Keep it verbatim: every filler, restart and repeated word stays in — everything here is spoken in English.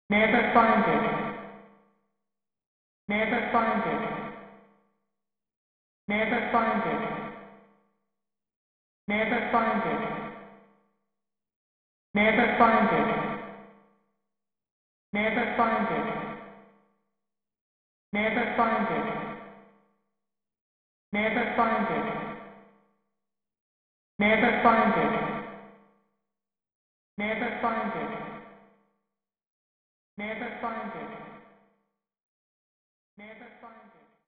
Never find it. Never find it. Never find it. Never find it. Never find it. Never find it. Never find it. Never find it. Never find it. Never find it. Never find it.